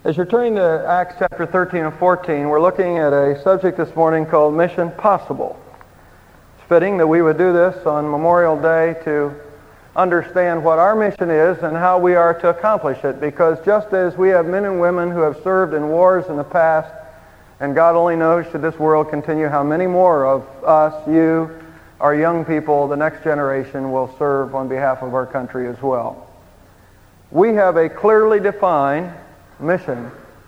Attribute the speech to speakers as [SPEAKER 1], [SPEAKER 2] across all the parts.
[SPEAKER 1] As you're turning to Acts chapter 13 and 14, we're looking at a subject this morning called Mission Possible. It's fitting that we would do this on Memorial Day to understand what our mission is and how we are to accomplish it, because just as we have men and women who have served in wars in the past, and God only knows, should this world continue, how many more of us, you, our young people, the next generation, will serve on behalf of our country as well. We have a clearly defined mission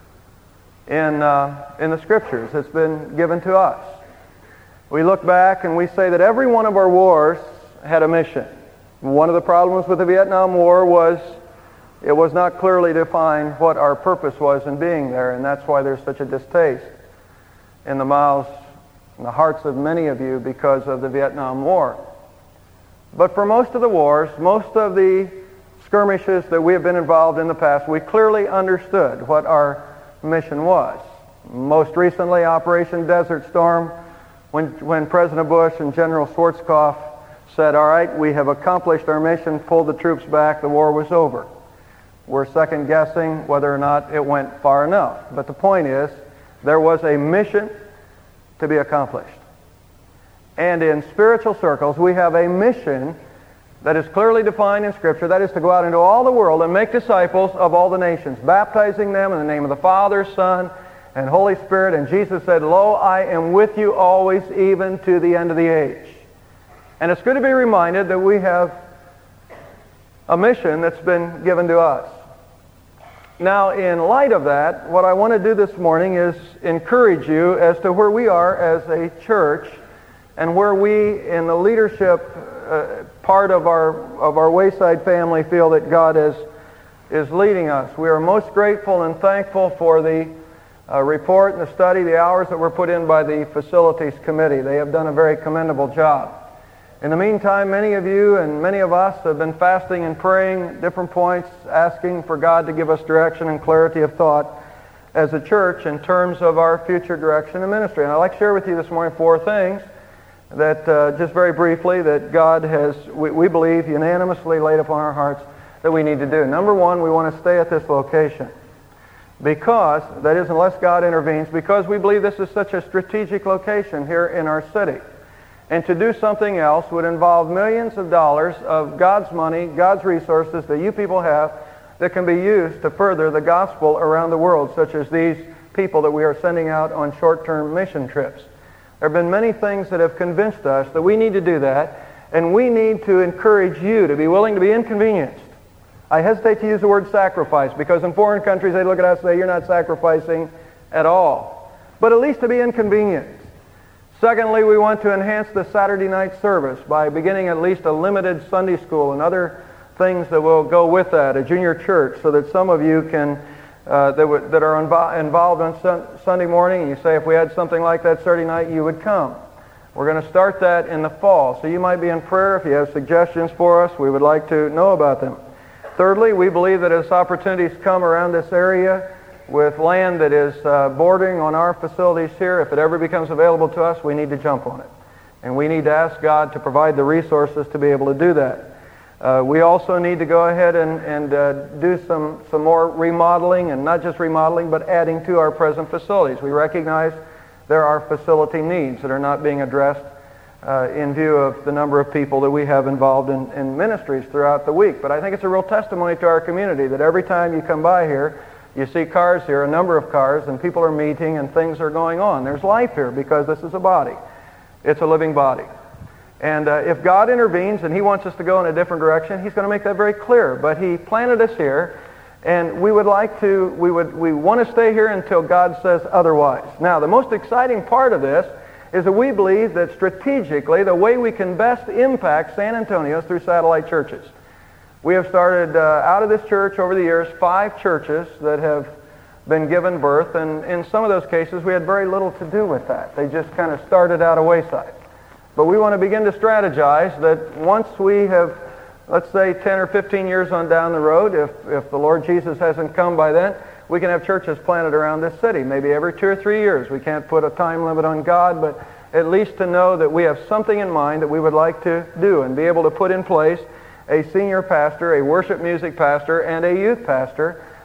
[SPEAKER 1] in the Scriptures. It's been given to us. We look back and we say that every one of our wars had a mission. One of the problems with the Vietnam War was it was not clearly defined what our purpose was in being there, and that's why there's such a distaste in the mouths and the hearts of many of you because of the Vietnam War. But for most of the wars, most of the skirmishes that we have been involved in the past, we clearly understood what our mission was. Most recently, Operation Desert Storm, when President Bush and General Schwarzkopf said, all right, we have accomplished our mission, pulled the troops back, the war was over. We're second guessing whether or not it went far enough. But the point is, there was a mission to be accomplished. And in spiritual circles, we have a mission that is clearly defined in Scripture. That is to go out into all the world and make disciples of all the nations, baptizing them in the name of the Father, Son, and Holy Spirit. And Jesus said, lo, I am with you always, even to the end of the age. And it's good to be reminded that we have a mission that's been given to us. Now, in light of that, what I want to do this morning is encourage you as to where we are as a church and where we, in the leadership part of our Wayside family, feel that God is leading us. We are most grateful and thankful for the report and the study, the hours that were put in by the Facilities Committee. They have done a very commendable job. In the meantime, many of you and many of us have been fasting and praying at different points, asking for God to give us direction and clarity of thought as a church in terms of our future direction and ministry. And I'd like to share with you this morning 4 things that, just very briefly, that God has, we believe, unanimously laid upon our hearts that we need to do. Number 1, we want to stay at this location. Because, that is, unless God intervenes, because we believe this is such a strategic location here in our city. And to do something else would involve millions of dollars of God's money, God's resources that you people have that can be used to further the gospel around the world, such as these people that we are sending out on short-term mission trips. There have been many things that have convinced us that we need to do that, and we need to encourage you to be willing to be inconvenienced. I hesitate to use the word sacrifice, because in foreign countries they look at us and say, you're not sacrificing at all. But at least to be inconvenienced. Secondly, we want to enhance the Saturday night service by beginning at least a limited Sunday school and other things that will go with that, a junior church, so that some of you can that are involved on Sunday morning, and you say, if we had something like that Saturday night, you would come. We're going to start that in the fall, so you might be in prayer. If you have suggestions for us, we would like to know about them. Thirdly, we believe that as opportunities come around this area with land that is bordering on our facilities here, if it ever becomes available to us, we need to jump on it. And we need to ask God to provide the resources to be able to do that. We also need to go ahead and do some more remodeling, and not just remodeling, but adding to our present facilities. We recognize there are facility needs that are not being addressed in view of the number of people that we have involved in ministries throughout the week. But I think it's a real testimony to our community that every time you come by here, you see cars here, a number of cars, and people are meeting and things are going on. There's life here because this is a body. It's a living body. And if God intervenes and He wants us to go in a different direction, He's going to make that very clear. But He planted us here, and we want to stay here until God says otherwise. Now, the most exciting part of this is that we believe that strategically the way we can best impact San Antonio is through satellite churches. We have started out of this church over the years 5 churches that have been given birth, and in some of those cases we had very little to do with that. They just kind of started out of Wayside. But we want to begin to strategize that once we have, let's say 10 or 15 years on down the road, if the Lord Jesus hasn't come by then, we can have churches planted around this city, maybe every 2 or 3 years. We can't put a time limit on God, but at least to know that we have something in mind that we would like to do and be able to put in place a senior pastor, a worship music pastor, and a youth pastor,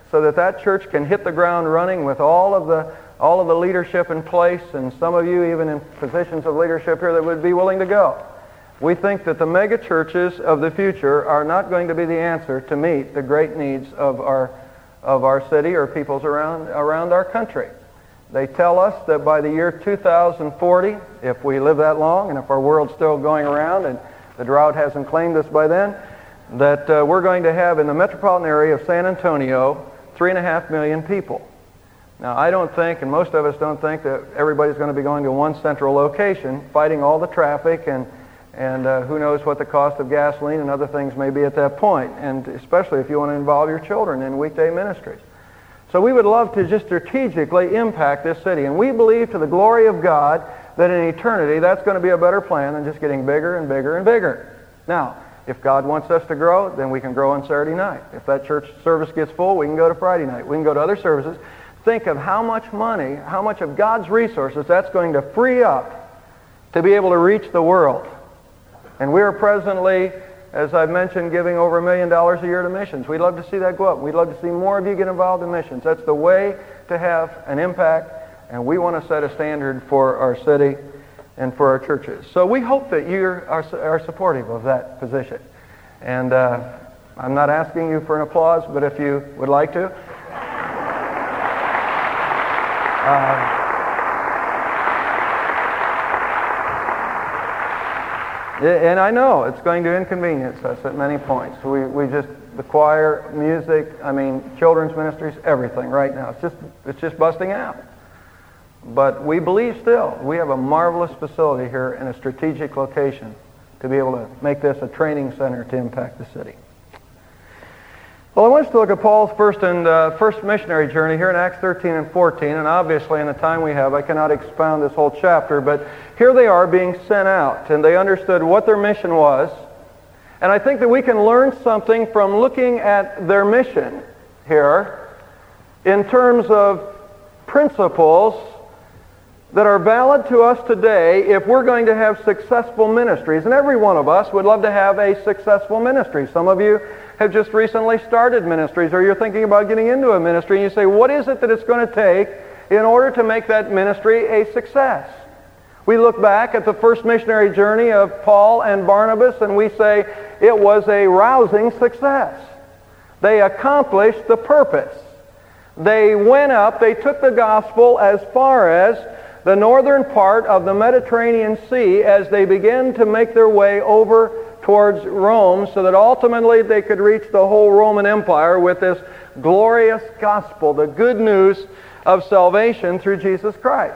[SPEAKER 1] so that that church can hit the ground running with all of the leadership in place, and some of you even in positions of leadership here that would be willing to go. We think that the mega churches of the future are not going to be the answer to meet the great needs of our city or peoples around our country. They tell us that by the year 2040, if we live that long and if our world's still going around and the drought hasn't claimed us by then, that we're going to have in the metropolitan area of San Antonio 3.5 million people. Now, I don't think, and most of us don't think, that everybody's going to be going to one central location, fighting all the traffic, and who knows what the cost of gasoline and other things may be at that point, and especially if you want to involve your children in weekday ministries. So we would love to just strategically impact this city, and we believe to the glory of God that in eternity that's going to be a better plan than just getting bigger and bigger and bigger. Now, if God wants us to grow, then we can grow on Saturday night. If that church service gets full, we can go to Friday night. We can go to other services. Think of how much money, how much of God's resources that's going to free up to be able to reach the world. And we are presently, as I've mentioned, giving over $1 million a year to missions. We'd love to see that go up. We'd love to see more of you get involved in missions. That's the way to have an impact, and we want to set a standard for our city and for our churches. So we hope that you are supportive of that position. And I'm not asking you for an applause, but if you would like to. And I know it's going to inconvenience us at many points. We just, the choir, music, children's ministries, everything right now. It's just busting out. But we believe still we have a marvelous facility here in a strategic location to be able to make this a training center to impact the city. Well, I want us to look at Paul's first missionary journey here in Acts 13 and 14, and obviously in the time we have, I cannot expound this whole chapter, but here they are being sent out, and they understood what their mission was, and I think that we can learn something from looking at their mission here in terms of principles that are valid to us today if we're going to have successful ministries. And every one of us would love to have a successful ministry. Some of you have just recently started ministries, or you're thinking about getting into a ministry, and you say, what is it that it's going to take in order to make that ministry a success? We look back at the first missionary journey of Paul and Barnabas, and we say it was a rousing success. They accomplished the purpose. They went up, they took the gospel as far as the northern part of the Mediterranean Sea as they began to make their way over towards Rome, so that ultimately they could reach the whole Roman Empire with this glorious gospel, the good news of salvation through Jesus Christ.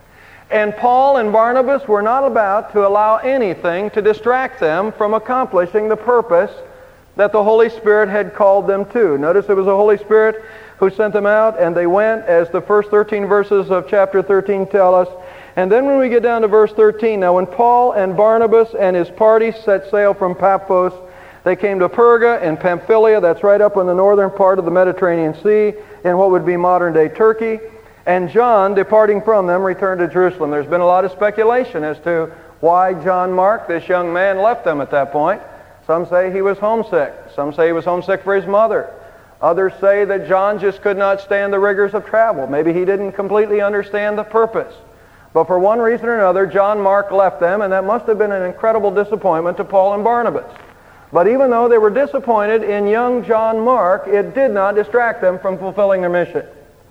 [SPEAKER 1] And Paul and Barnabas were not about to allow anything to distract them from accomplishing the purpose that the Holy Spirit had called them to. Notice it was the Holy Spirit who sent them out, and they went, as the first 13 verses of chapter 13 tell us. And then when we get down to verse 13, now when Paul and Barnabas and his party set sail from Paphos, they came to Perga in Pamphylia, that's right up in the northern part of the Mediterranean Sea, in what would be modern-day Turkey. And John, departing from them, returned to Jerusalem. There's been a lot of speculation as to why John Mark, this young man, left them at that point. Some say he was homesick. Some say he was homesick for his mother. Others say that John just could not stand the rigors of travel. Maybe he didn't completely understand the purpose. But for one reason or another, John Mark left them, and that must have been an incredible disappointment to Paul and Barnabas. But even though they were disappointed in young John Mark, it did not distract them from fulfilling their mission.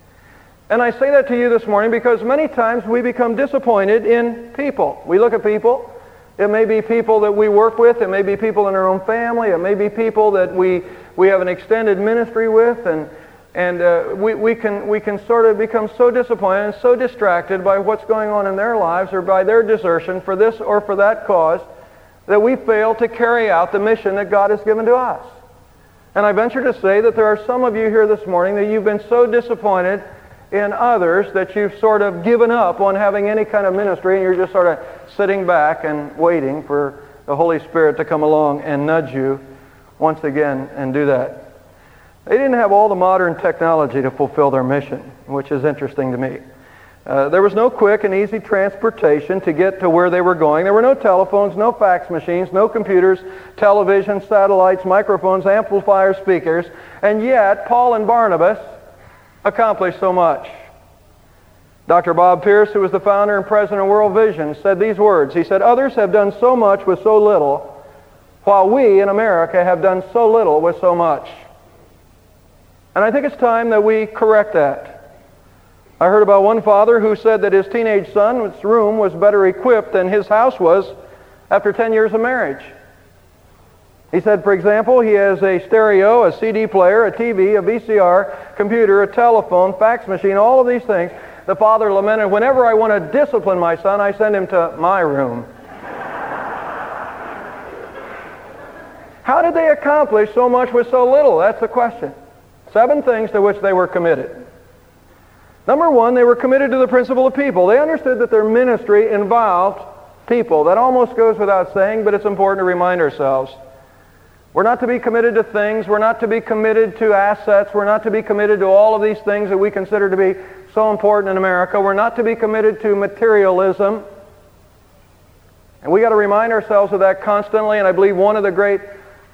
[SPEAKER 1] And I say that to you this morning because many times we become disappointed in people. We look at people. It may be people that we work with. It may be people in our own family. It may be people that we have an extended ministry with, and we can sort of become so disappointed and so distracted by what's going on in their lives or by their desertion for this or for that cause that we fail to carry out the mission that God has given to us. And I venture to say that there are some of you here this morning that you've been so disappointed in others that you've sort of given up on having any kind of ministry, and you're just sort of sitting back and waiting for the Holy Spirit to come along and nudge you once again and do that. They didn't have all the modern technology to fulfill their mission, which is interesting to me. There was no quick and easy transportation to get to where they were going. There were no telephones, no fax machines, no computers, television, satellites, microphones, amplifiers, speakers. And yet, Paul and Barnabas accomplished so much. Dr. Bob Pierce, who was the founder and president of World Vision, said these words. He said, "Others have done so much with so little, while we in America have done so little with so much." And I think it's time that we correct that. I heard about one father who said that his teenage son's room was better equipped than his house was after 10 years of marriage. He said, for example, he has a stereo, a CD player, a TV, a VCR, computer, a telephone, fax machine, all of these things. The father lamented, "Whenever I want to discipline my son, I send him to my room." How did they accomplish so much with so little? That's the question. 7 things to which they were committed. Number 1, they were committed to the principle of people. They understood that their ministry involved people. That almost goes without saying, but it's important to remind ourselves. We're not to be committed to things. We're not to be committed to assets. We're not to be committed to all of these things that we consider to be so important in America. We're not to be committed to materialism. And we got to remind ourselves of that constantly. And I believe one of the great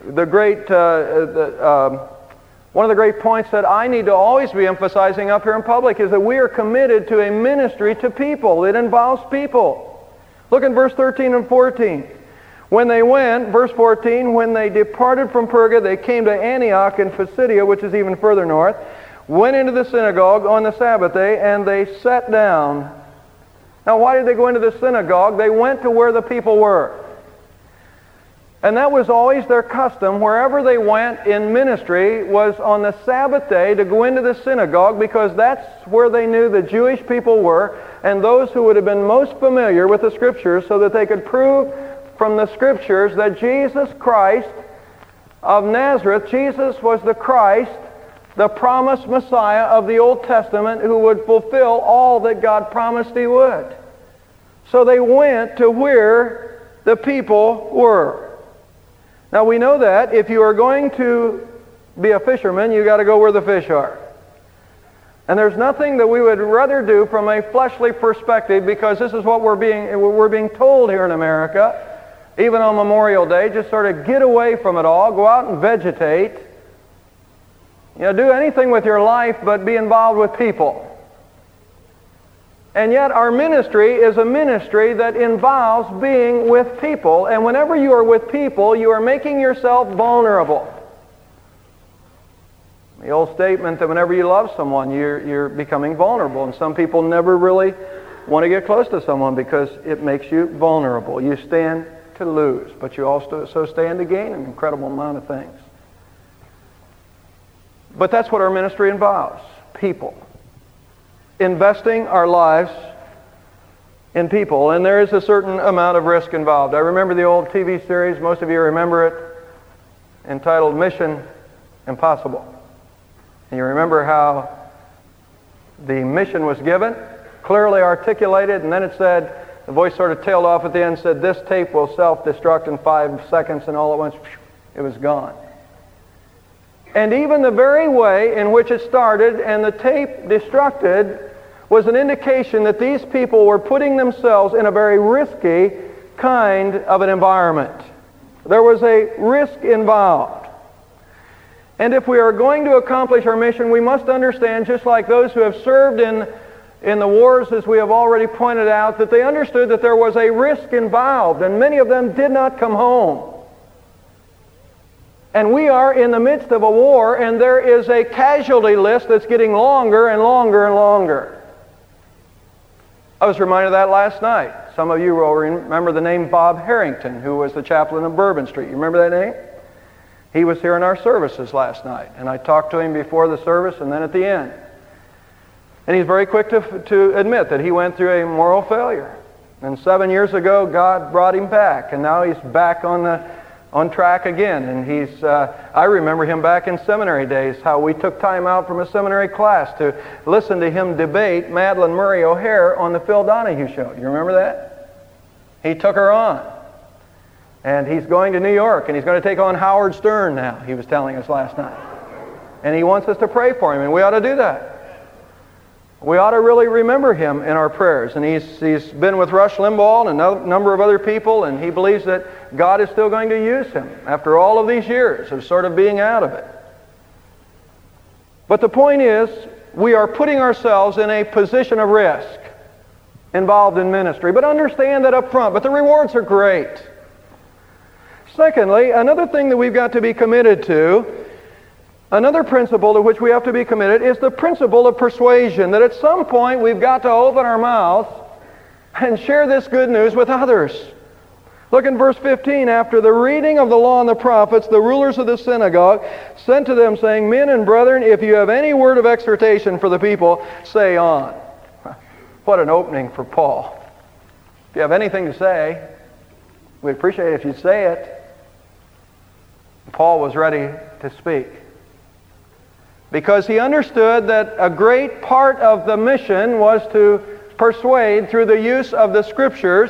[SPEAKER 1] points that I need to always be emphasizing up here in public is that we are committed to a ministry to people. It involves people. Look in verse 13 and 14. When they went, verse 14, when they departed from Perga, they came to Antioch in Pisidia, which is even further north, went into the synagogue on the Sabbath day, and they sat down. Now, why did they go into the synagogue? They went to where the people were. And that was always their custom. Wherever they went in ministry was on the Sabbath day to go into the synagogue, because that's where they knew the Jewish people were and those who would have been most familiar with the Scriptures, so that they could prove from the Scriptures that Jesus Christ of Nazareth, Jesus was the Christ, the promised Messiah of the Old Testament, who would fulfill all that God promised He would. So they went to where the people were. Now we know that if you are going to be a fisherman, you got to go where the fish are. And there's nothing that we would rather do from a fleshly perspective, because this is what we're being told here in America, even on Memorial Day. Just sort of get away from it all, go out and vegetate. Do anything with your life but be involved with people. And yet our ministry is a ministry that involves being with people. And whenever you are with people, you are making yourself vulnerable. The old statement that whenever you love someone, you're becoming vulnerable. And some people never really want to get close to someone because it makes you vulnerable. You stand to lose, but you also stand to gain an incredible amount of things. But that's what our ministry involves, people. Investing our lives in people. And there is a certain amount of risk involved. I remember the old TV series, most of you remember it, entitled Mission Impossible. And you remember how the mission was given, clearly articulated, and then it said, the voice sort of tailed off at the end, said, "This tape will self-destruct in 5 seconds," and all at once, it was gone. And even the very way in which it started and the tape destructed was an indication that these people were putting themselves in a very risky kind of an environment. There was a risk involved. And if we are going to accomplish our mission, we must understand, just like those who have served in the wars, as we have already pointed out, that they understood that there was a risk involved, and many of them did not come home. And we are in the midst of a war, and there is a casualty list that's getting longer and longer and longer. I was reminded of that last night. Some of you will remember the name Bob Harrington, who was the chaplain of Bourbon Street. You remember that name? He was here in our services last night, and I talked to him before the service and then at the end. And he's very quick to admit that he went through a moral failure. And 7 years ago, God brought him back, and now he's back on track again. And I remember him back in seminary days, how we took time out from a seminary class to listen to him debate Madalyn Murray O'Hair on the Phil Donahue Show. You remember that? He took her on. And he's going to New York, and he's going to take on Howard Stern now, he was telling us last night. And he wants us to pray for him, and we ought to do that. We ought to really remember him in our prayers. And he's been with Rush Limbaugh and a number of other people, and he believes that God is still going to use him after all of these years of sort of being out of it. But the point is, we are putting ourselves in a position of risk involved in ministry. But understand that up front. But the rewards are great. Secondly, another thing that we've got to be committed to, another principle to which we have to be committed, is the principle of persuasion. That at some point we've got to open our mouths and share this good news with others. Look in verse 15. After the reading of the law and the prophets, the rulers of the synagogue sent to them, saying, Men and brethren, if you have any word of exhortation for the people, say on. What an opening for Paul. If you have anything to say, we'd appreciate it if you'd say it. Paul was ready to speak, because he understood that a great part of the mission was to persuade through the use of the Scriptures,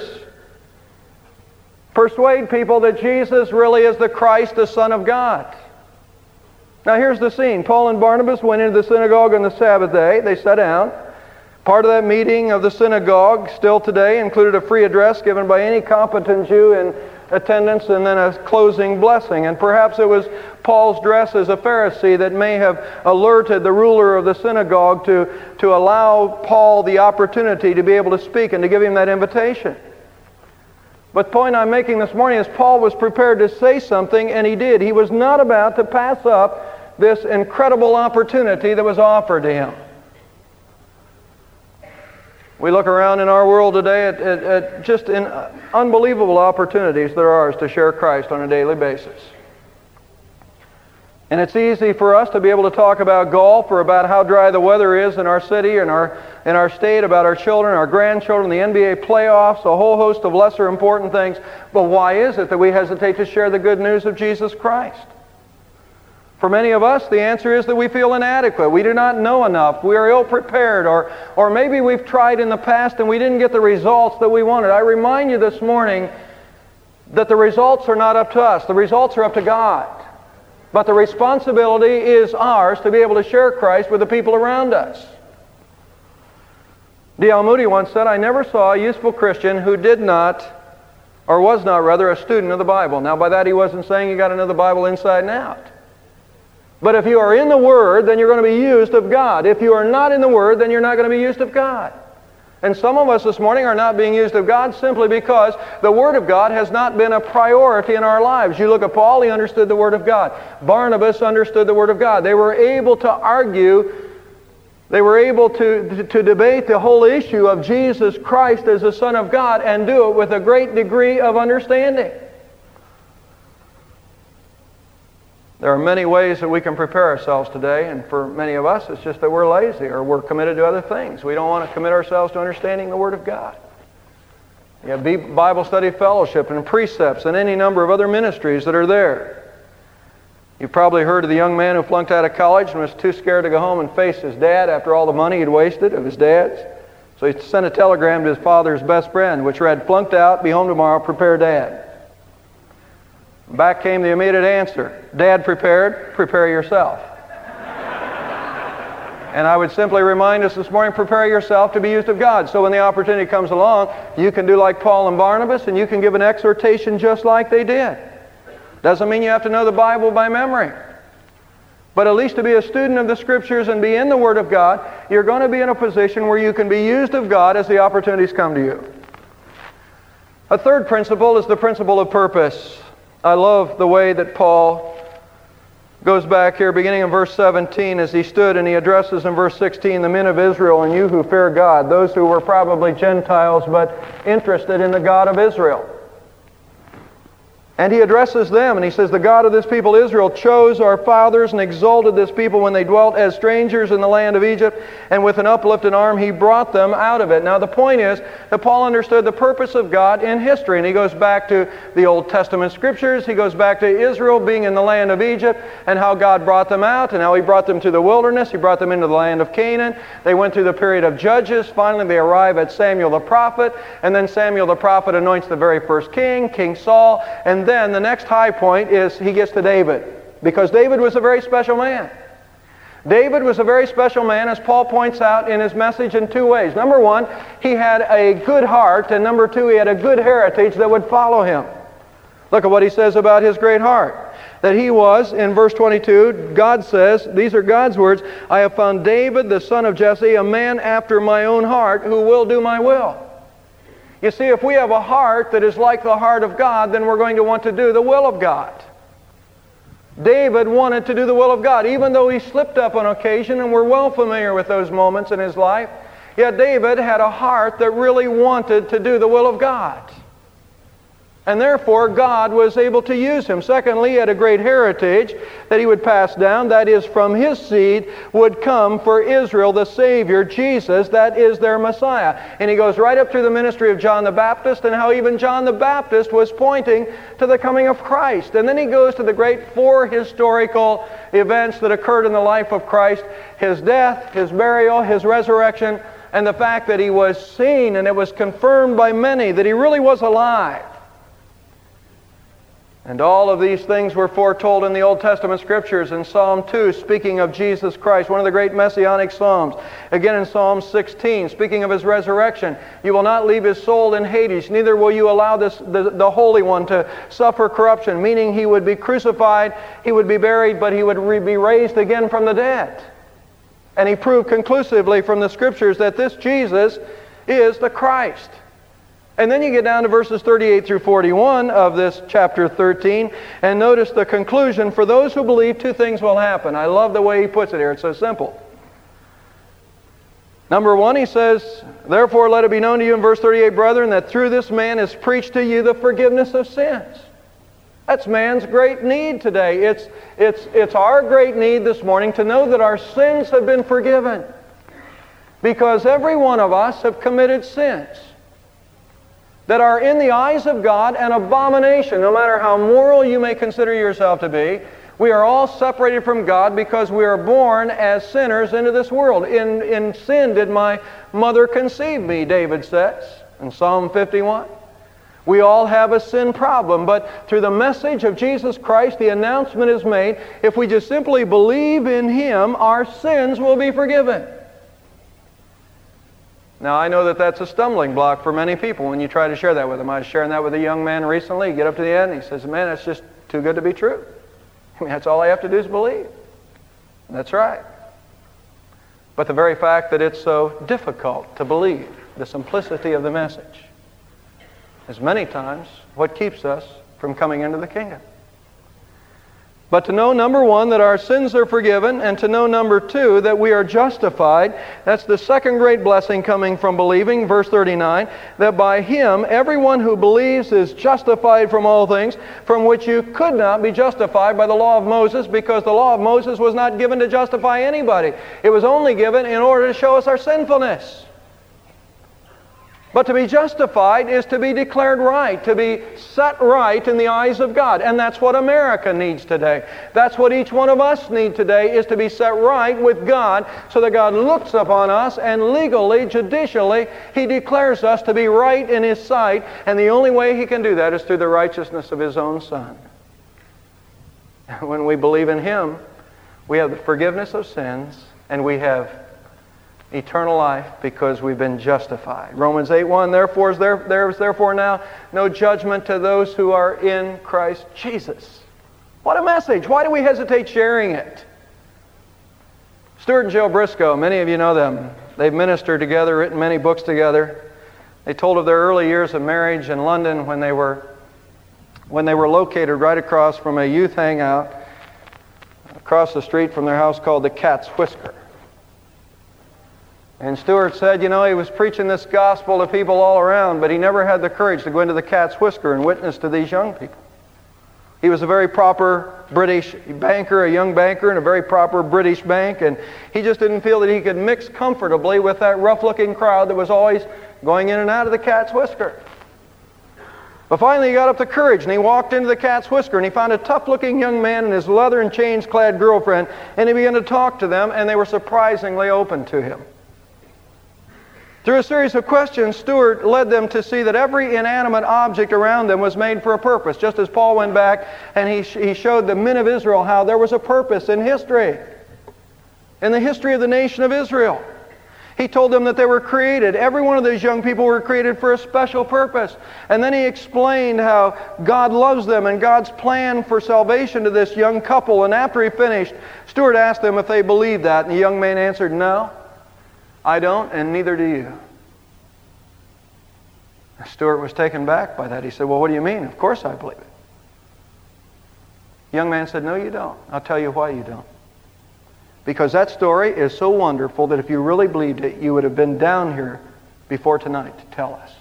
[SPEAKER 1] persuade people that Jesus really is the Christ, the Son of God. Now here's the scene. Paul and Barnabas went into the synagogue on the Sabbath day. They sat down. Part of that meeting of the synagogue still today included a free address given by any competent Jew in attendance, and then a closing blessing. And perhaps it was Paul's dress as a Pharisee that may have alerted the ruler of the synagogue to allow Paul the opportunity to be able to speak and to give him that invitation. But the point I'm making this morning is Paul was prepared to say something, and he did. He was not about to pass up this incredible opportunity that was offered to him. We look around in our world today at just unbelievable opportunities there are to share Christ on a daily basis. And it's easy for us to be able to talk about golf or about how dry the weather is in our city and in our state, about our children, our grandchildren, the NBA playoffs, a whole host of lesser important things. But why is it that we hesitate to share the good news of Jesus Christ? For many of us, the answer is that we feel inadequate. We do not know enough. We are ill-prepared. Or maybe we've tried in the past and we didn't get the results that we wanted. I remind you this morning that the results are not up to us. The results are up to God. But the responsibility is ours to be able to share Christ with the people around us. D.L. Moody once said, I never saw a useful Christian who did not, or was not rather, a student of the Bible. Now by that he wasn't saying you got to know the Bible inside and out. But if you are in the Word, then you're going to be used of God. If you are not in the Word, then you're not going to be used of God. And some of us this morning are not being used of God simply because the Word of God has not been a priority in our lives. You look at Paul, he understood the Word of God. Barnabas understood the Word of God. They were able to argue, they were able to debate the whole issue of Jesus Christ as the Son of God and do it with a great degree of understanding. There are many ways that we can prepare ourselves today, and for many of us it's just that we're lazy or we're committed to other things. We don't want to commit ourselves to understanding the Word of God. You have Bible study fellowship and precepts and any number of other ministries that are there. You've probably heard of the young man who flunked out of college and was too scared to go home and face his dad after all the money he'd wasted of his dad's. So he sent a telegram to his father's best friend, which read, "Flunked out, be home tomorrow, prepare Dad." Back came the immediate answer, "Dad prepared, prepare yourself." And I would simply remind us this morning, prepare yourself to be used of God. So when the opportunity comes along, you can do like Paul and Barnabas, and you can give an exhortation just like they did. Doesn't mean you have to know the Bible by memory. But at least to be a student of the Scriptures and be in the Word of God, you're going to be in a position where you can be used of God as the opportunities come to you. A third principle is the principle of purpose. I love the way that Paul goes back here, beginning in verse 17, as he stood and he addresses in verse 16, the men of Israel and you who fear God, those who were probably Gentiles but interested in the God of Israel. And he addresses them and he says, the God of this people Israel chose our fathers and exalted this people when they dwelt as strangers in the land of Egypt, and with an uplifted arm he brought them out of it. Now the point is that Paul understood the purpose of God in history, and he goes back to the Old Testament Scriptures, he goes back to Israel being in the land of Egypt and how God brought them out and how he brought them to the wilderness, he brought them into the land of Canaan. They went through the period of Judges, finally they arrive at Samuel the prophet, and then Samuel the prophet anoints the very first king, King Saul, and then the next high point is he gets to David, because David was a very special man. David was a very special man, as Paul points out in his message, in two ways. Number one, he had a good heart, and number two, he had a good heritage that would follow him. Look at what he says about his great heart. That he was, in verse 22, God says, these are God's words, I have found David, the son of Jesse, a man after my own heart, who will do my will. You see, if we have a heart that is like the heart of God, then we're going to want to do the will of God. David wanted to do the will of God, even though he slipped up on occasion, and we're well familiar with those moments in his life. Yet David had a heart that really wanted to do the will of God. And therefore, God was able to use him. Secondly, he had a great heritage that he would pass down. That is, from his seed would come for Israel the Savior, Jesus, that is their Messiah. And he goes right up through the ministry of John the Baptist and how even John the Baptist was pointing to the coming of Christ. And then he goes to the great four historical events that occurred in the life of Christ: his death, his burial, his resurrection, and the fact that he was seen and it was confirmed by many that he really was alive. And all of these things were foretold in the Old Testament Scriptures. In Psalm 2, speaking of Jesus Christ, one of the great messianic psalms. Again in Psalm 16, speaking of his resurrection. You will not leave his soul in Hades, neither will you allow the Holy One to suffer corruption, meaning he would be crucified, he would be buried, but he would be raised again from the dead. And he proved conclusively from the Scriptures that this Jesus is the Christ. And then you get down to verses 38 through 41 of this chapter 13, and notice the conclusion. For those who believe, two things will happen. I love the way he puts it here. It's so simple. Number one, he says, therefore let it be known to you in verse 38, brethren, that through this man is preached to you the forgiveness of sins. That's man's great need today. It's our great need this morning to know that our sins have been forgiven. Because every one of us have committed sins that are in the eyes of God an abomination. No matter how moral you may consider yourself to be, we are all separated from God because we are born as sinners into this world. In sin did my mother conceive me, David says in Psalm 51. We all have a sin problem, but through the message of Jesus Christ, the announcement is made, if we just simply believe in Him, our sins will be forgiven. Now, I know that that's a stumbling block for many people when you try to share that with them. I was sharing that with a young man recently. You get up to the end, and he says, man, that's just too good to be true. I mean, that's all I have to do is believe. And that's right. But the very fact that it's so difficult to believe, the simplicity of the message, is many times what keeps us from coming into the kingdom. But to know, number one, that our sins are forgiven, and to know, number two, that we are justified. That's the second great blessing coming from believing. Verse 39, that by Him everyone who believes is justified from all things, from which you could not be justified by the law of Moses, because the law of Moses was not given to justify anybody. It was only given in order to show us our sinfulness. But to be justified is to be declared right, to be set right in the eyes of God. And that's what America needs today. That's what each one of us need today, is to be set right with God, so that God looks upon us and legally, judicially, He declares us to be right in His sight. And the only way He can do that is through the righteousness of His own Son. When we believe in Him, we have the forgiveness of sins, and we have eternal life because we've been justified. Romans 8:1, therefore there is therefore now no judgment to those who are in Christ Jesus. What a message! Why do we hesitate sharing it? Stuart and Jill Briscoe, many of you know them. They've ministered together, written many books together. They told of their early years of marriage in London when they were located right across from a youth hangout across the street from their house called the Cat's Whisker. And Stuart said, he was preaching this gospel to people all around, but he never had the courage to go into the Cat's Whisker and witness to these young people. He was a very proper British banker, a young banker in a very proper British bank, and he just didn't feel that he could mix comfortably with that rough-looking crowd that was always going in and out of the Cat's Whisker. But finally he got up the courage, and he walked into the Cat's Whisker, and he found a tough-looking young man and his leather and chains-clad girlfriend, and he began to talk to them, and they were surprisingly open to him. Through a series of questions, Stuart led them to see that every inanimate object around them was made for a purpose, just as Paul went back and he showed the men of Israel how there was a purpose in history. in the history of the nation of Israel. He told them that they were created. Every one of these young people were created for a special purpose. And then he explained how God loves them and God's plan for salvation to this young couple. And after he finished, Stuart asked them if they believed that. And the young man answered, "No, I don't, and neither do you." Stuart was taken back by that. He said, "Well, what do you mean? Of course I believe it." The young man said, "No, you don't. I'll tell you why you don't. Because that story is so wonderful that if you really believed it, you would have been down here before tonight to tell us."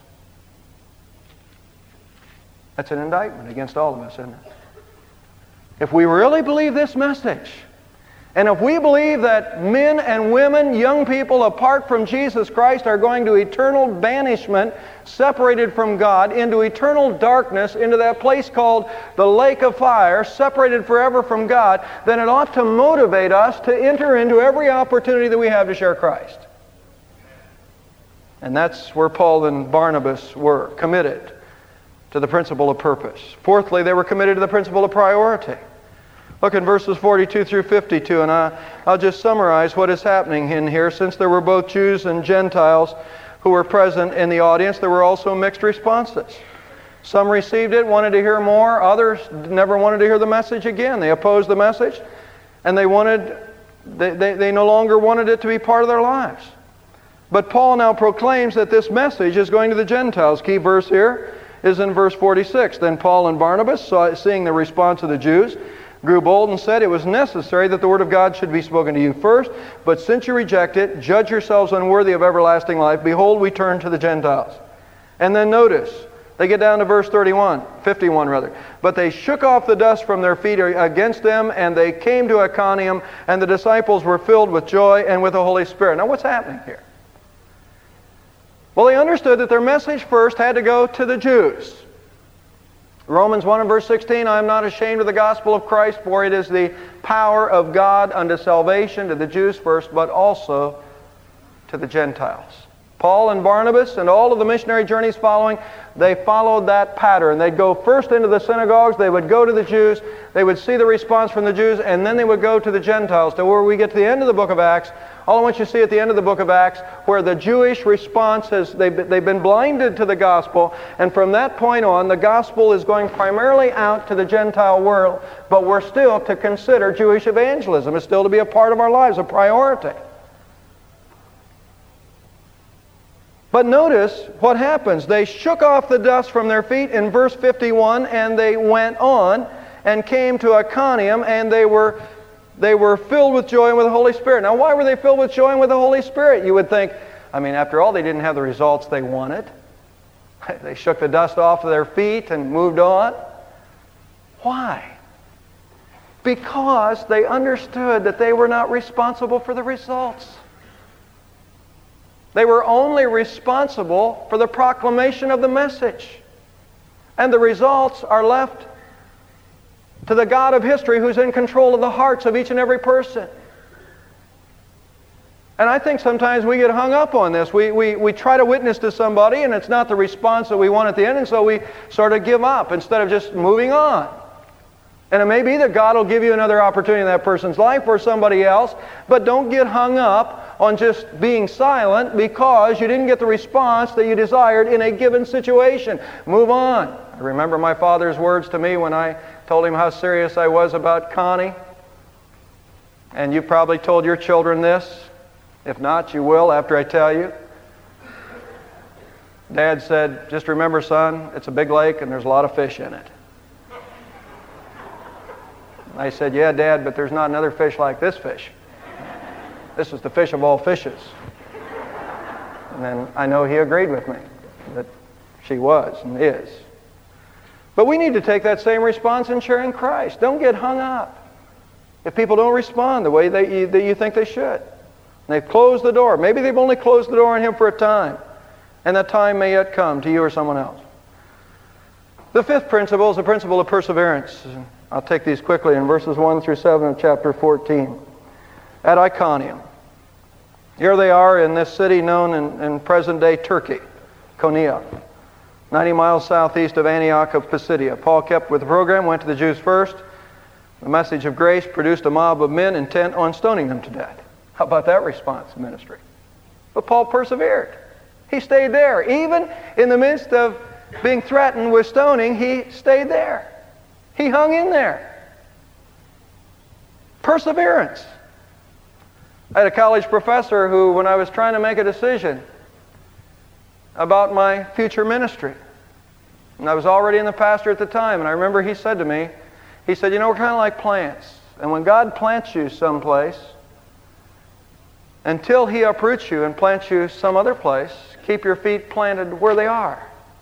[SPEAKER 1] That's an indictment against all of us, isn't it? If we really believe this message, and if we believe that men and women, young people apart from Jesus Christ are going to eternal banishment, separated from God, into eternal darkness, into that place called the lake of fire, separated forever from God, then it ought to motivate us to enter into every opportunity that we have to share Christ. And that's where Paul and Barnabas were committed to the principle of purpose. Fourthly, they were committed to the principle of priority. Look in verses 42 through 52, and I'll just summarize what is happening in here. Since there were both Jews and Gentiles who were present in the audience, there were also mixed responses. Some received it, wanted to hear more. Others never wanted to hear the message again. They opposed the message, and they no longer wanted it to be part of their lives. But Paul now proclaims that this message is going to the Gentiles. Key verse here is in verse 46. Then Paul and Barnabas, seeing the response of the Jews, grew bold and said, "It was necessary that the word of God should be spoken to you first, but since you reject it, judge yourselves unworthy of everlasting life. Behold, we turn to the Gentiles." And then notice, they get down to verse 51. But they shook off the dust from their feet against them, and they came to Iconium, and the disciples were filled with joy and with the Holy Spirit. Now what's happening here? Well, they understood that their message first had to go to the Jews. Romans 1 and verse 16, "I am not ashamed of the gospel of Christ, for it is the power of God unto salvation to the Jews first, but also to the Gentiles." Paul and Barnabas and all of the missionary journeys following, they followed that pattern. They'd go first into the synagogues, they would go to the Jews, they would see the response from the Jews, and then they would go to the Gentiles. To where we get to the end of the book of Acts, all I want you to see at the end of the book of Acts, where the Jewish response they've been blinded to the gospel, and from that point on, the gospel is going primarily out to the Gentile world, but we're still to consider Jewish evangelism. It's still to be a part of our lives, a priority. But notice what happens. They shook off the dust from their feet in verse 51, and they went on and came to Iconium, and they were filled with joy and with the Holy Spirit. Now, why were they filled with joy and with the Holy Spirit? You would think, after all, they didn't have the results they wanted. They shook the dust off of their feet and moved on. Why? Because they understood that they were not responsible for the results. They were only responsible for the proclamation of the message. And the results are left to the God of history who's in control of the hearts of each and every person. And I think sometimes we get hung up on this. We try to witness to somebody and it's not the response that we want at the end, and so we sort of give up instead of just moving on. And it may be that God will give you another opportunity in that person's life or somebody else, but don't get hung up on just being silent because you didn't get the response that you desired in a given situation. Move on. I remember my father's words to me when I told him how serious I was about Connie. And you probably told your children this. If not, you will after I tell you. Dad said, "Just remember, son, it's a big lake and there's a lot of fish in it." I said, "Yeah, Dad, but there's not another fish like this fish. This is the fish of all fishes." And then I know he agreed with me that she was and is. But we need to take that same response in sharing Christ. Don't get hung up if people don't respond the way that you think they should. They've closed the door. Maybe they've only closed the door on Him for a time, and that time may yet come to you or someone else. The fifth principle is the principle of perseverance. I'll take these quickly in verses 1 through 7 of chapter 14. At Iconium. Here they are in this city known in present-day Turkey, Konya, 90 miles southeast of Antioch of Pisidia. Paul kept with the program, went to the Jews first. The message of grace produced a mob of men intent on stoning them to death. How about that response to ministry? But Paul persevered. He stayed there. Even in the midst of being threatened with stoning, he stayed there. He hung in there. Perseverance. I had a college professor who, when I was trying to make a decision about my future ministry, and I was already in the pastor at the time, and I remember he said to me, he said, we're kind of like plants. And when God plants you someplace, until He uproots you and plants you some other place, keep your feet planted where they are.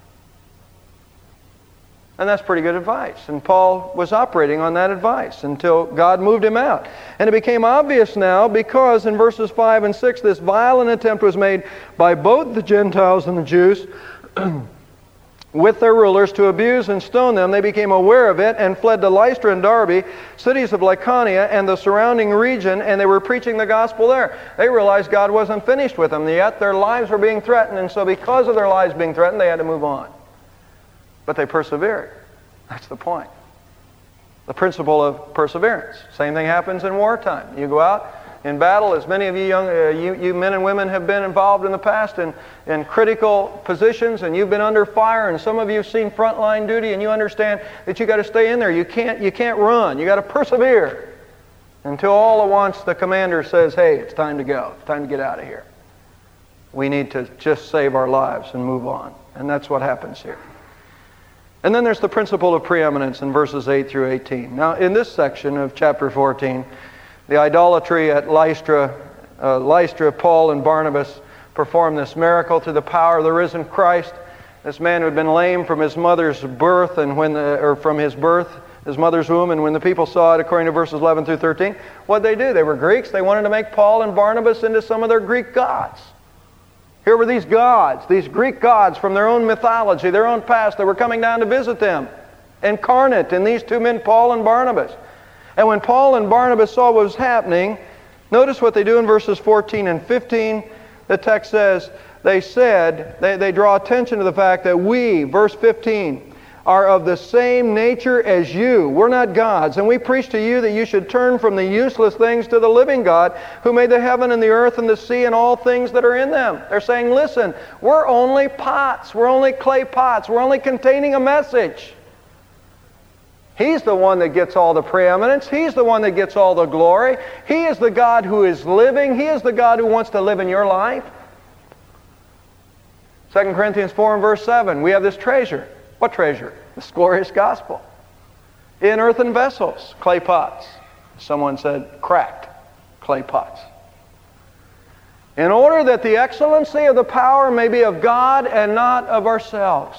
[SPEAKER 1] And that's pretty good advice. And Paul was operating on that advice until God moved him out. And it became obvious now because in verses 5 and 6, this violent attempt was made by both the Gentiles and the Jews with their rulers to abuse and stone them. They became aware of it and fled to Lystra and Derbe, cities of Lycaonia and the surrounding region, and they were preaching the gospel there. They realized God wasn't finished with them, yet their lives were being threatened, and so because of their lives being threatened, they had to move on. But they persevered. That's the point. The principle of perseverance. Same thing happens in wartime. You go out in battle, as many of you you men and women have been involved in the past in critical positions, and you've been under fire, and some of you have seen frontline duty, and you understand that you got to stay in there. You can't run. You got to persevere until all at once the commander says, "Hey, it's time to go. It's time to get out of here. We need to just save our lives and move on." And that's what happens here. And then there's the principle of preeminence in verses 8 through 18. Now, in this section of chapter 14, the idolatry at Lystra, Paul and Barnabas performed this miracle to the power of the risen Christ. This man who had been lame from his mother's birth, from his birth, his mother's womb, and when the people saw it, according to verses 11 through 13, what did they do? They were Greeks. They wanted to make Paul and Barnabas into some of their Greek gods. Here were these gods, these Greek gods from their own mythology, their own past, that were coming down to visit them, incarnate in these two men, Paul and Barnabas. And when Paul and Barnabas saw what was happening, notice what they do in verses 14 and 15. The text says, they draw attention to the fact that we, verse 15, are of the same nature as you. We're not gods. And we preach to you that you should turn from the useless things to the living God, who made the heaven and the earth and the sea and all things that are in them. They're saying, listen, we're only pots. We're only clay pots. We're only containing a message. He's the one that gets all the preeminence. He's the one that gets all the glory. He is the God who is living. He is the God who wants to live in your life. 2 Corinthians 4 and verse 7, we have this treasure. What treasure? This glorious gospel. In earthen vessels, clay pots. Someone said cracked clay pots. In order that the excellency of the power may be of God and not of ourselves.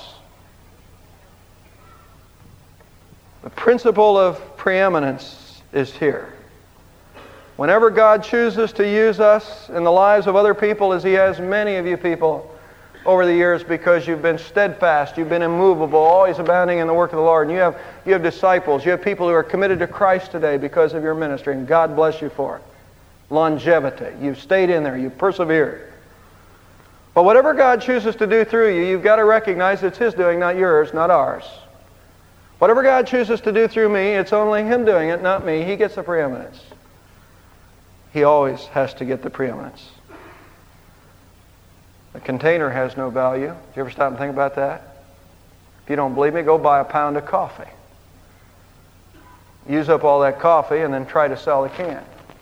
[SPEAKER 1] The principle of preeminence is here. Whenever God chooses to use us in the lives of other people, as He has many of you people over the years, because you've been steadfast, you've been immovable, always abounding in the work of the Lord, and you have disciples, you have people who are committed to Christ today because of your ministry, and God bless you for it. Longevity. You've stayed in there. You've persevered. But whatever God chooses to do through you, you've got to recognize it's His doing, not yours, not ours. Whatever God chooses to do through me, it's only Him doing it, not me. He gets the preeminence. He always has to get the preeminence. The container has no value. Do you ever stop and think about that? If you don't believe me, go buy a pound of coffee. Use up all that coffee and then try to sell the can.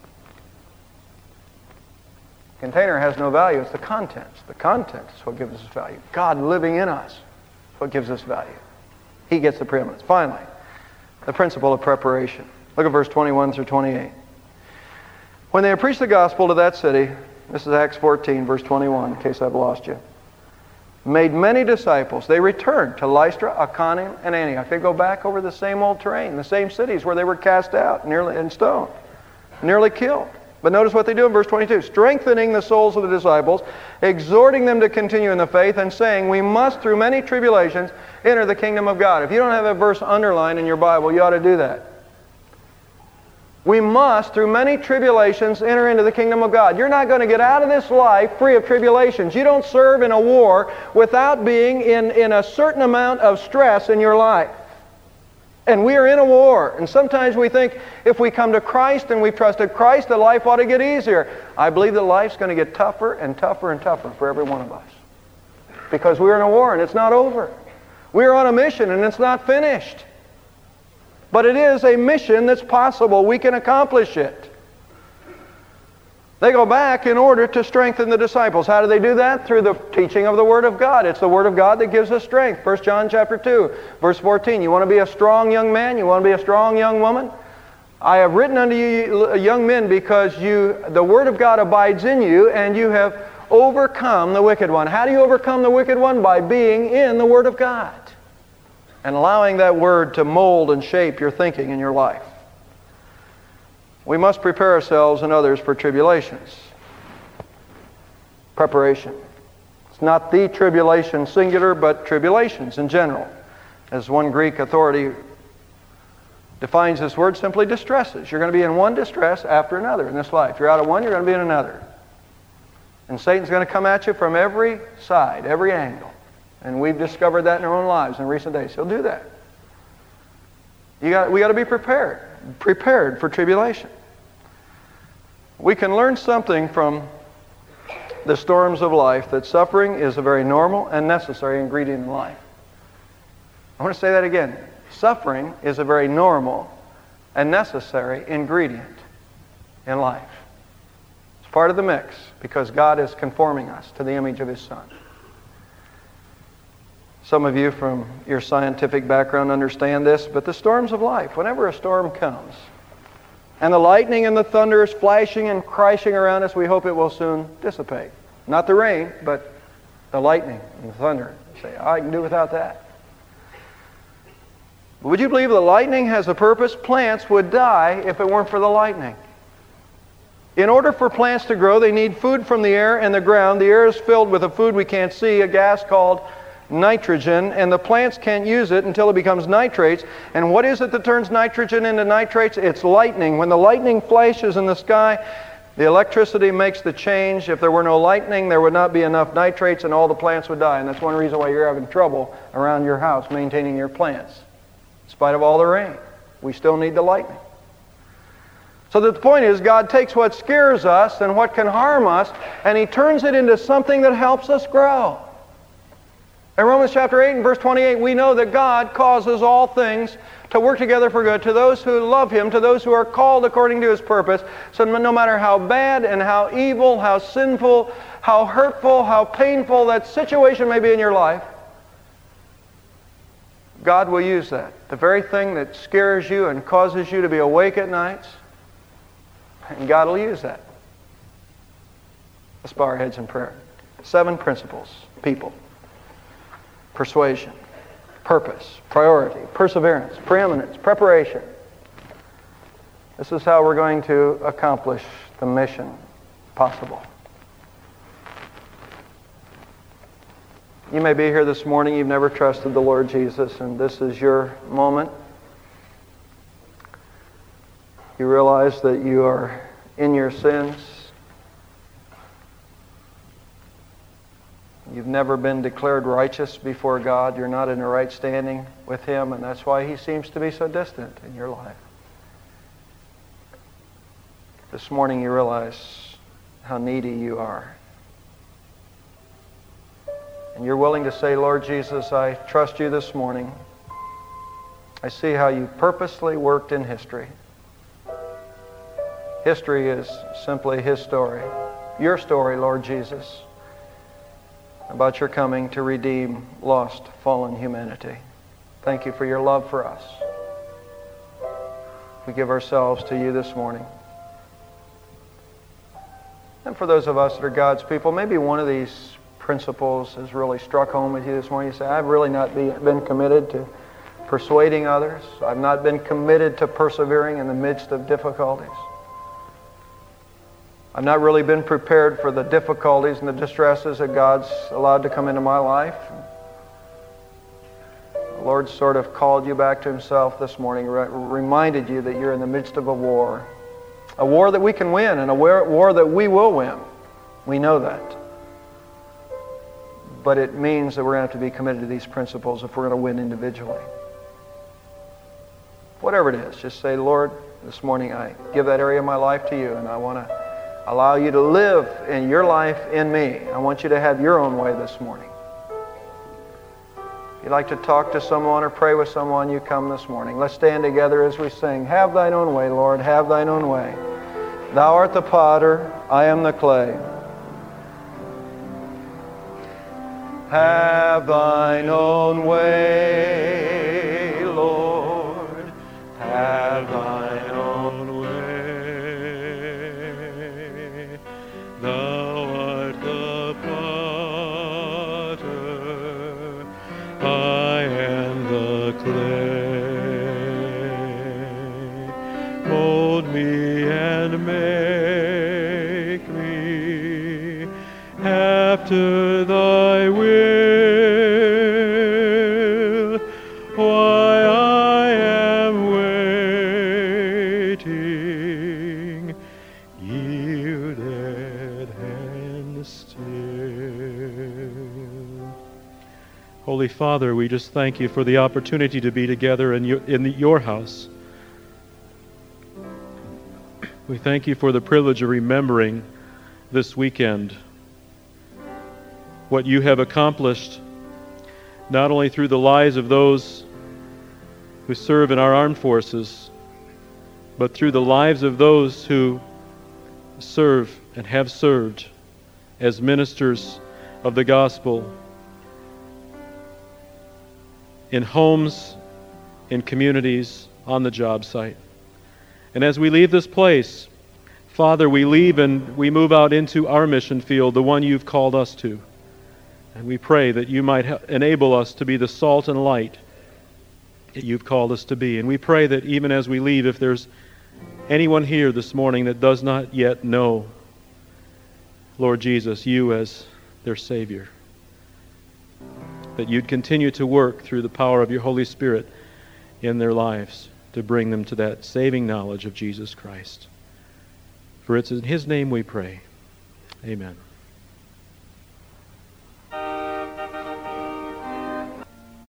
[SPEAKER 1] The container has no value. It's the contents. The contents is what gives us value. God living in us is what gives us value. He gets the preeminence. Finally, the principle of preparation. Look at verse 21 through 28. When they had preached the gospel to that city, this is Acts 14, verse 21, in case I've lost you, made many disciples. They returned to Lystra, Iconium, and Antioch. They go back over the same old terrain, the same cities where they were cast out, nearly and stoned, nearly killed. But notice what they do in verse 22. Strengthening the souls of the disciples, exhorting them to continue in the faith, and saying, we must, through many tribulations, enter the kingdom of God. If you don't have a verse underlined in your Bible, you ought to do that. We must, through many tribulations, enter into the kingdom of God. You're not going to get out of this life free of tribulations. You don't serve in a war without being in a certain amount of stress in your life. And we are in a war. And sometimes we think if we come to Christ and we've trusted Christ, that life ought to get easier. I believe that life's going to get tougher and tougher and tougher for every one of us. Because we're in a war and it's not over. We're on a mission and it's not finished. But it is a mission that's possible. We can accomplish it. They go back in order to strengthen the disciples. How do they do that? Through the teaching of the Word of God. It's the Word of God that gives us strength. 1 John chapter 2, verse 14. You want to be a strong young man? You want to be a strong young woman? I have written unto you, young men, because the Word of God abides in you, and you have overcome the wicked one. How do you overcome the wicked one? By being in the Word of God and allowing that Word to mold and shape your thinking in your life. We must prepare ourselves and others for tribulations. Preparation. It's not the tribulation singular, but tribulations in general. As one Greek authority defines this word, simply distresses. You're going to be in one distress after another in this life. You're out of one, you're going to be in another. And Satan's going to come at you from every side, every angle. And we've discovered that in our own lives in recent days. He'll do that. We got to be prepared for tribulation. We can learn something from the storms of life, that suffering is a very normal and necessary ingredient in life. I want to say that again. Suffering is a very normal and necessary ingredient in life. It's part of the mix because God is conforming us to the image of His Son. Some of you from your scientific background understand this, but the storms of life, whenever a storm comes, and the lightning and the thunder is flashing and crashing around us, we hope it will soon dissipate. Not the rain, but the lightning and the thunder. You say, I can do without that. But would you believe the lightning has a purpose? Plants would die if it weren't for the lightning. In order for plants to grow, they need food from the air and the ground. The air is filled with a food we can't see, a gas called nitrogen, and the plants can't use it until it becomes nitrates. And what is it that turns nitrogen into nitrates? It's lightning. When the lightning flashes in the sky, the electricity makes the change. If there were no lightning, there would not be enough nitrates and all the plants would die. And that's one reason why you're having trouble around your house maintaining your plants. In spite of all the rain, we still need the lightning. So that the point is, God takes what scares us and what can harm us, and He turns it into something that helps us grow. In Romans chapter 8 and verse 28, we know that God causes all things to work together for good to those who love Him, to those who are called according to His purpose. So no matter how bad and how evil, how sinful, how hurtful, how painful that situation may be in your life, God will use that. The very thing that scares you and causes you to be awake at nights, and God will use that. Let's bow our heads in prayer. 7 principles, people. Persuasion, purpose, priority, perseverance, preeminence, preparation. This is how we're going to accomplish the mission possible. You may be here this morning, you've never trusted the Lord Jesus, and this is your moment. You realize that you are in your sins. You've never been declared righteous before God. You're not in a right standing with Him, and that's why He seems to be so distant in your life. This morning you realize how needy you are. And you're willing to say, Lord Jesus, I trust You this morning. I see how You purposely worked in history. History is simply His story. Your story, Lord Jesus, about Your coming to redeem lost, fallen humanity. Thank You for Your love for us. We give ourselves to You this morning. And for those of us that are God's people, maybe one of these principles has really struck home with you this morning. You say, I've really not been committed to persuading others. I've not been committed to persevering in the midst of difficulties. I've not really been prepared for the difficulties and the distresses that God's allowed to come into my life. The Lord sort of called you back to Himself this morning, reminded you that you're in the midst of a war that we can win, and a war that we will win. We know that. But it means that we're going to have to be committed to these principles if we're going to win individually. Whatever it is, just say, Lord, this morning I give that area of my life to you, and I want to allow you to live in your life in me. I want you to have your own way this morning. If you'd like to talk to someone or pray with someone, you come this morning. Let's stand together as we sing, Have thine own way, Lord, have thine own way. Thou art the potter, I am the clay. Have thine own way, Lord, have thine own way. Thou art the potter, I am the clay. Mold me and make me after thy will. Holy Father, we just thank you for the opportunity to be together in your house. We thank you for the privilege of remembering this weekend what you have accomplished, not only through the lives of those who serve in our armed forces, but through the lives of those who serve and have served as ministers of the gospel in homes, in communities, on the job site. And as we leave this place, Father, we leave and we move out into our mission field, the one you've called us to. And we pray that you might enable us to be the salt and light that you've called us to be. And we pray that even as we leave, if there's anyone here this morning that does not yet know, Lord Jesus, you as their Savior, that you'd continue to work through the power of your Holy Spirit in their lives to bring them to that saving knowledge of Jesus Christ. For it's in His name we pray. Amen.